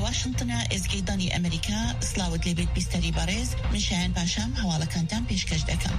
واشنطن ازگیدانی امریکا سلاوت لیبیت بیستری بارز من شایان پاشام حوالەکانتان پێشکەش دەکەم.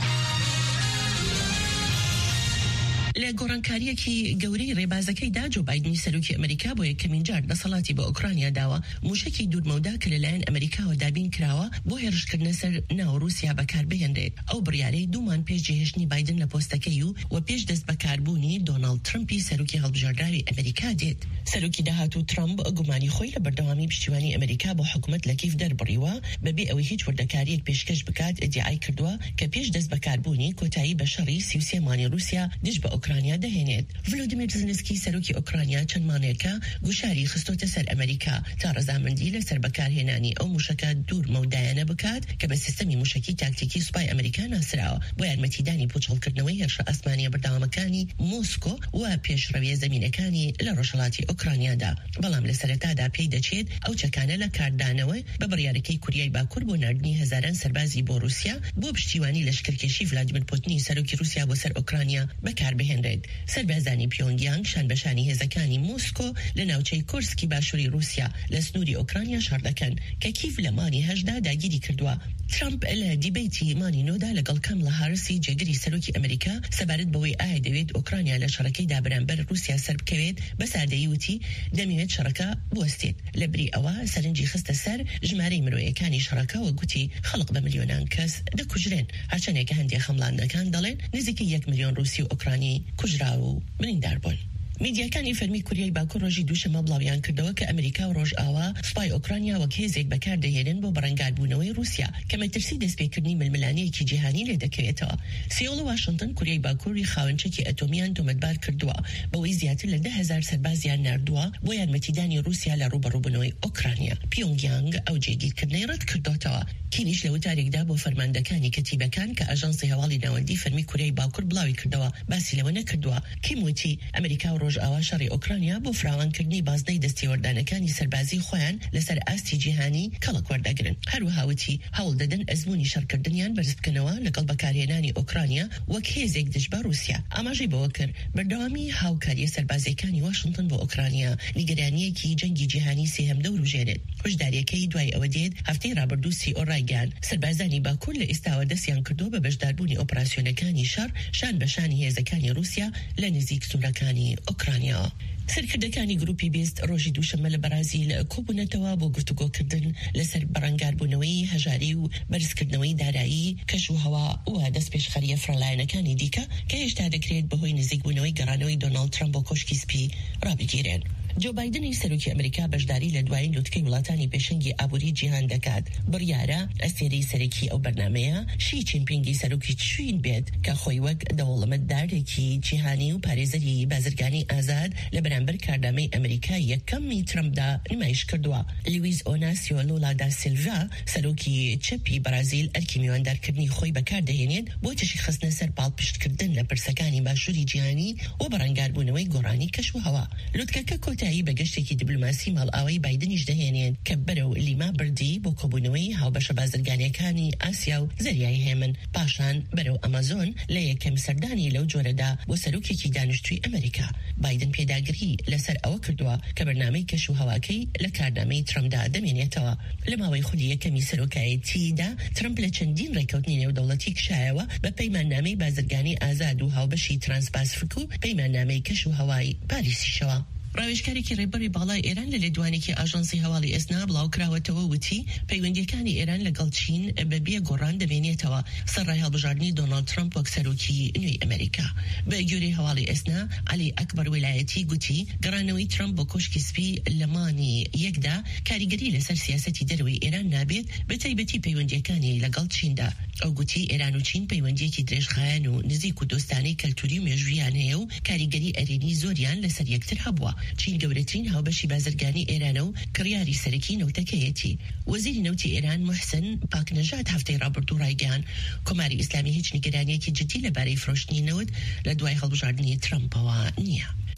لە گۆڕانکاریەکی گەورەی ڕێبازەکەیدا جۆ بایدنی سەرۆکی ئەمریکا بۆ یەکەمین جار دەسەڵاتی بە ئوکرانیا داوە موشکی دوورمەودا کە لەلایەن ئەمریکاوە دابین کراوە بۆ هێرشکردنە سەر ناو رووسیا بەکاربهێنرێت. ئەو بڕیارەی دوومان پێش جێهێشتنی بایدن لە پۆستەکەی و پێش دەست بەکاربوونی دۆناڵد ترمپی سەرۆکی هەڵبژاردراوی ئەمریکا دێت. سەرۆکی داهاتوو ترامپ گومانی خۆی لە بەردەوامی پشتیوانی ئەمریکا بۆ حکومەت لە کیف دەربڕیوە بەبێ ئەوەی هیچ وردەکاریەک پێشکەش بکات ئیدعای کردووە کە پێش دەست بەکاربوونی کۆتایی بە شەڕی 33 مانی رووسیا دژ بە ئوکرانیا دەهێنێت. ڤلۆدیمیر زلنسکی سەرۆکی ئوکرانیا چەند مانێکە گوشاری خستۆتە سەر ئەمریکا تا ڕەزامەندی لەسەر بەکارهێنانی ئەو موشکە دوورمەودایانە بکات کە بە سیستەمی موشکی تاکتیکی سوپای ئەمریکا ناسراوە بۆ یارمەتیدانی پوچەڵکردنەوەی هێرشە ئەسمانیە بەردەوامەکانی موسکۆ و پێشڕەویە زەمینەکانی لە ڕۆژهەڵاتی ئوکرانیادا. بەڵام لە سەرەتادا پێی دەچێت ئەو چەکانە لە کاردانەوە بە بڕیارەکەی کوریای باکوور بۆ ناردنی هەزاران سەربازی بۆ رووسیا بۆ پشتیوانی لەشکرکێشی ڤلادیمیر پوتینی سەرۆکی رووسیا بۆ سەر ئوکرانیا بەکاربهێنرێت. سەربازانی پیۆنگیانگ شان بەشانی هێزەکانی موسکۆ لە ناوچەی کورسکی باشووری رووسیا لە سنووری ئوکرانیا شار دەکەن کە کیف لە مانی هەشدا داگیری کردووە. ترامپ لە دیبیتی مانی نۆدا لەگەڵ کەملا هارسی جێگری سەرۆکی ئەمریکا سەبارەت بەوەی ئایا دەوێت ئوکرانیا لە شەڕەکەیدا بەرامبەر رووسیا سەر بکەوێت بەسادەیی وتی دەمەوێت شەڕەکە بوەستێت. لەبری ئەوە سەرنجی خستە سەر ژمارەی مرۆیەکانی شەڕەکە و گوتی خەڵق بە ملیۆنان کەس دەکوژرێن هەرچەندێکە هەندێک خەملاندەکان دەڵێن نزیکی 1 ملیۆن رووسی و ئوکرانی کوژرا و بریندار بوون. میدیاکانی فەرمی کوریای باکوور ڕۆژی دووشەمە بڵاویان کردەوە کە ئەمریکا و ڕۆژئاوا سوپای ئوکرانیا وەک هێزێک بەکاردەهێنن بۆ بەڕەنگاربوونەوەی رووسیا کە مەترسی دەستپێکردنی ململانەیەکی جیهانی لێ دەکەوێتەوە. سیۆڵ و واشنگتن کوریای باکووری خاوەنچێکی ئەتۆمیان تۆمەتبار کردووە بەوەی زیاتر لە 10,000 سەربازیان ناردووە بۆ یارمەتیدانی رووسیا لە ڕوبەڕووبوونەوەی ئوکرانیا. پیۆنگیانگ ئەو جێگیرکردنەی ڕەت کردوتەوە. کینیش لە وتارێکدا بۆ فەرماندەکانی کەتیبەکان کە ئاژانسی هەواڵی ناوەندی فەرمی کوریای باکوور بڵاوی کردەوە باسی لەوە نەکردووە. کیم وتی ئەمریکا و ڕۆژئاوا شەڕی ئوکرانیا بۆ فراوانکردنی بازنەی دەستێوەردانەکانی سەربازی خۆیان لەسەر ئاستی جیهانی کەڵک وەردەگرن. هەروەها وتی هەوڵ دەدەن ئەزموونی شەڕکردنیان بەرز بکەنەوە لەگەڵ بەکارهێنانی ئوکرانیا وەک هێزێک دژ بە رووسیا. ئاماژەی بەوە کرد بەردەوامی هاوکاریە سەربازیەکانی واشنگتن بۆ ئوکرانیا نیگەرانیەکی جەنگی جیهانی سێهەم دەوروژێنێت. هۆشداریەکەی دوای ئەوە دێت هەفتەی ڕابردوو سیئۆڕایگان سەربازانی باکوور لە ئێستاوە دەستیان کردو بە بەشداربوونی ئۆپراسیۆنەکانی شەڕ شان بەشانی هێزەکانی رووسیا لە نزیک سوورەکانی ئوکرانیا. سەرکردەکانی گروپی بیست ڕۆژی دووشەمە لە بەرازیل کۆبوونەتەوە بۆ گفتوگۆکردن لەسەر بەڕەنگاربوونەوەی هەژاری و بەرزکردنەوەی دارایی کەش و هەوا و دەستپێشخەریە فڕەلایەنەکانی دیکە کە هێشتا دەکرێت بەهۆی نزیکبوونەوەی گەڕانەوەی دۆناڵد ترامپ بۆ کۆشکی سپی ڕابگیرێن. جو بایدنی سەرۆکی ئەمریکا بەشداری لە دوایین لوتکەی وڵاتانی پێشەنگی ئابووری جیهان دەکات. بڕیارە ئەستێرەی سەرەکی ئەو بەرنامەیە شی جینپینگی سەرۆکی چین بێت کە خۆی وەک دەوڵەمەتدارێکی جیهانی و پارێزەری بازرگانی ئازاد لە بەرامبەر کاردامەی ئەمریکای یەکەمی ترامپدا نمایش کردووە. لویز ئۆناسیۆ لولا دا سیلڤا سەرۆکی چەپی بەرازیل ئەرکی میواندارکردنی خۆی بەکاردەهێنێت بۆ تشی خستنە سەر پاڵپشتکردن لە پرسەکانی باشووری جیهانی و بەڕەنگاربوونەوەی گۆڕانی کەش و هەوا. لوتکەکە کۆتایی بە گەشتێکی دیبلۆماسی ماڵئاوای بایدنیش دەهێنێت کە بەرەو لیما بردی بۆ کۆبوونەوەی هاوبەشە بازرگانیەکانی ئاسیا و زەریای هێمن پاشان بەرەو ئەمازۆن لە یەکەم سەردانی لەو جۆرەدا بۆ سەرۆکێکی دانیشتووی ئەمریکا. بایدن پێداگری لەسەر ئەوە کردووە کە بەرنامەی کەش و هەواکەی لە کاردامەی ترامپدا دەمێنێتەوە. لە ماوەی خودی یەکەمی سەرۆکایەتیدا ترامپ لە چەندین ڕێکەوتنی نێودەوڵەتی کشایەوە بە پەیماننامەی بازرگانی ئازاد و هاوبەشی ترانسپاسفیک و پەیماننامەی کەش و هەوای پاریسیشەوە. ڕاوێژکارێکی ڕێبەری باڵای ئێران لە لێدوانێکی ئاژانسی هەواڵی ئێسنا بڵاو کراوەتەوە وتی پەیوەندیەکانی ئێران لەگەڵ چین بەبێ گۆڕان دەبێنێتەوە سەرڕای هەڵبژاردننی دۆناڵد ترامپ وەک سەرۆکی نوێی ئەمریکا. بە گوێرەی هەواڵی ئێسنا علی ئەکبەر ویلایەتی گوتی گەڕانەوەی ترامپ بۆ کۆشکی سپی لە مانی یەکدا کاریگەری لەسەر سیاسەتی دەروی ئێران نابێت بە تایبەتی پەیوەندیەکانی لەگەڵ چیندا. ئەو گوتی ئێران و چین پەیوەندیەکی درێژخایەن و نزیک و دۆستانەی کەلتوری و مێژوویان هەیە و کاریگەری ئەرێنی زۆریان لەسەر یەکتر هەبووە. چین گەورەترین هاوبەشی بازرگانی ئێرانە و کڕیاری سەرەکی نەوتەکەیەتی. وەزیری نەوتی ئێران موحسن پاکنەژاد هەفتەی ڕابردوو ڕایگەیاند کۆماری ئیسلامی هیچ نیگەرانیەکی جدی لەبارەی فرۆشتنی نەوت لە دوای هەڵبژاردننی ترامپەوە نییە.